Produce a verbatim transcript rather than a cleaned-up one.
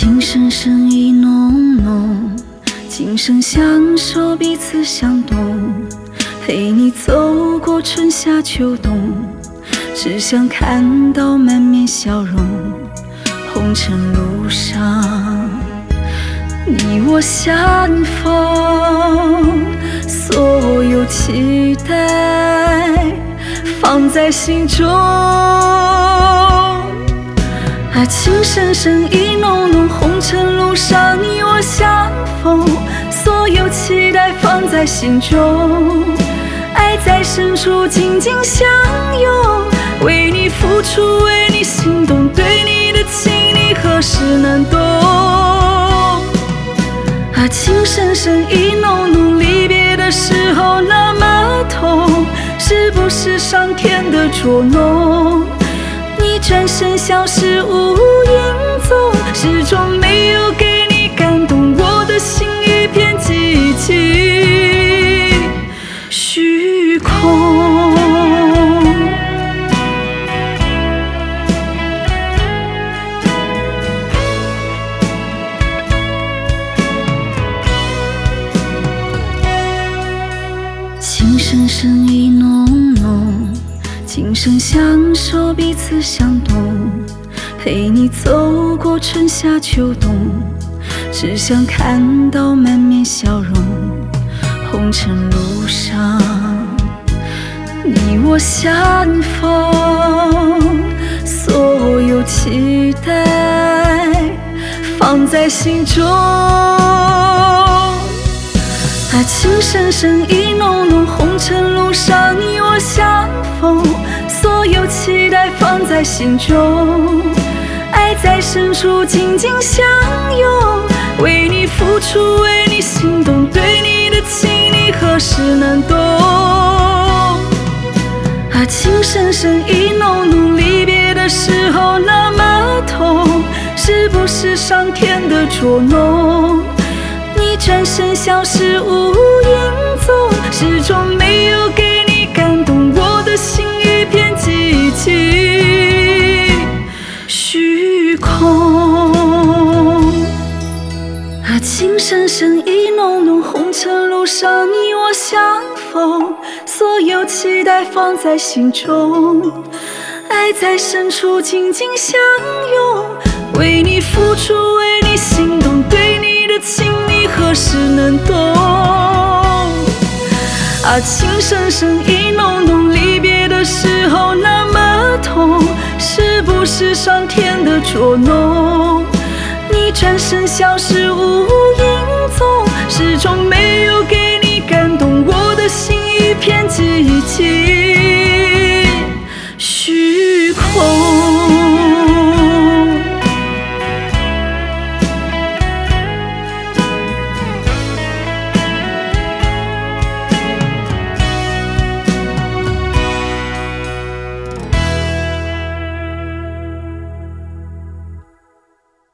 情深深意浓浓，今生相守，彼此相懂，陪你走过春夏秋冬，只想看到满面笑容。红尘路上，你我相逢，所有期待放在心中。爱情深深意浓浓，红尘路上你我相逢，所有期待放在心中。爱在深处紧紧相拥，为你付出，为你心动，对你的情你何时能懂？啊，情深深意浓浓，离别的时候那么痛，是不是上天的捉弄？你转身消失无影踪，始终没有给你感动，我的心一片寂静虚空。情深深意浓浓，今生相守，彼此相懂，陪你走过春夏秋冬，只想看到满面笑容。红尘路上，你我相逢，所有期待放在心中。爱情深深意浓浓，红尘路上你我相逢，所有期待放在心中。爱在深处紧紧相拥，为你付出，为你心动，对你的情你何时能懂？啊，情深深意浓浓，离别的时候那么痛，是不是上天的捉弄？你转身消失无影踪，始终没有给你感动，我的心一片寂静虚空。啊，情深深意浓浓，红尘路上你我相逢，所有期待放在心中。爱在深处紧紧相拥，为你付出，为你心动，对你的情你何时能懂？啊，情深深意浓浓，离别的时候那么痛，是不是上天的捉弄？你转身消失无